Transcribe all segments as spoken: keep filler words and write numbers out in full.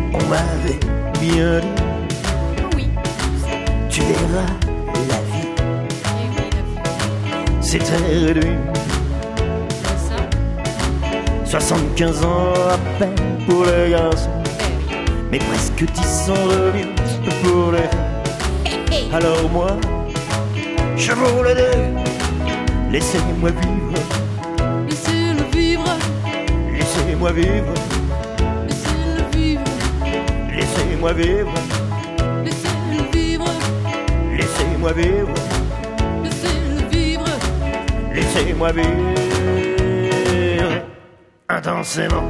On m'avait bien dit, Oui. tu verras la vie, Eh oui, la vie. c'est très réduit. C'est ça. Soixante-quinze ans à peine pour les garçons, Eh oui. mais presque dix ans de mieux pour les femmes. Alors moi, je vous le dis, laissez-moi vivre, Laissez-le vivre. laissez-moi vivre, Laissez-le vivre. laissez-moi vivre, Laissez-le vivre. laissez-moi vivre, Laissez-le vivre. laissez-moi vivre intensément.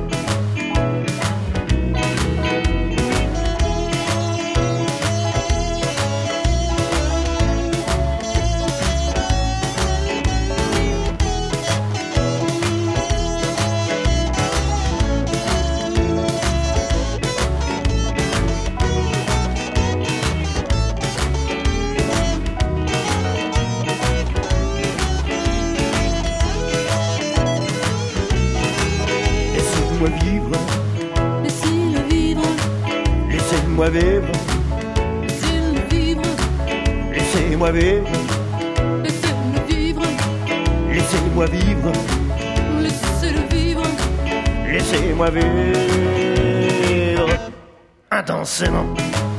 Laissez-moi vivre, Laissez-le vivre. laissez-moi vivre, Laissez-le vivre. laissez-moi vivre, Laissez-le vivre. laissez-moi vivre, Laissez-le vivre. laissez-moi vivre intensément.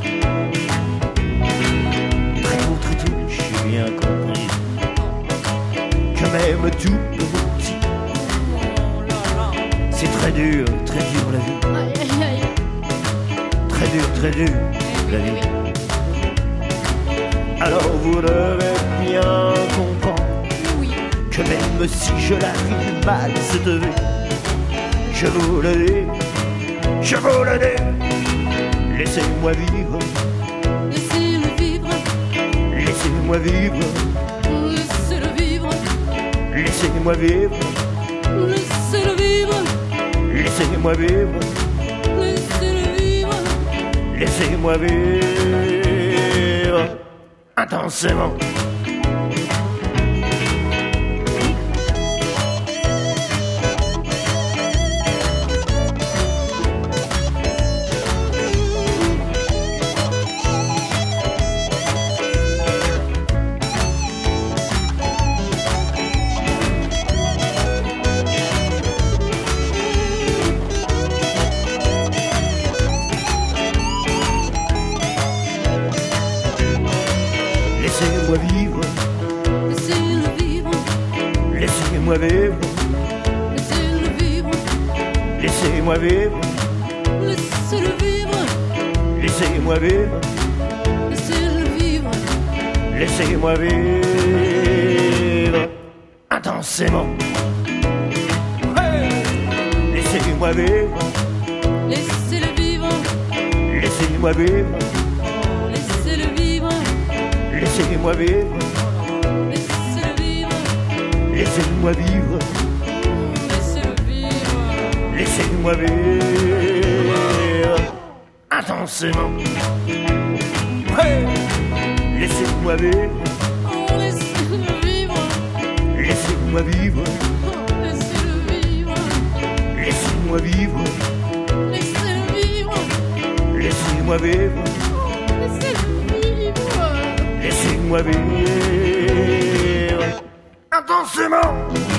Très tôt, très tôt, j'ai bien compris que même tout petit, Oh là là. c'est très dur, très dur la vie, Aïe aïe aïe. très dur, très dur la vie. Alors vous devez bien comprendre Oui. que même si je la vis mal cette vie, je vous le dis, je vous le dis, laissez-moi vivre, Laissez-le vivre. laissez-moi vivre, Laissez-le vivre. laissez-moi vivre, Laissez-le vivre. laissez-moi vivre, Laissez-le vivre. laissez-moi vivre intensément. Laissez-moi vivre, Laissez-le vivre. laissez-moi vivre, Laissez-le vivre. laissez-moi vivre, Laissez-le vivre. laissez-moi vivre, Laissez-le vivre. laissez-moi vivre intensément. Hey, laissez-moi vivre, Laissez-le vivre. laissez-moi vivre, Laissez-le vivre. laissez-moi vivre, Laissez-le vivre. laissez-moi vivre, Laissez-le vivre. laissez-moi vivre intensément. Hey, laissez-moi vivre, Oh, laissez-le vivre. laissez-moi vivre, Oh, laissez-le vivre. laissez-moi vivre, Laissez-le vivre. laissez-moi vivre, Laissez-le vivre. laissez-moi vivre intensément.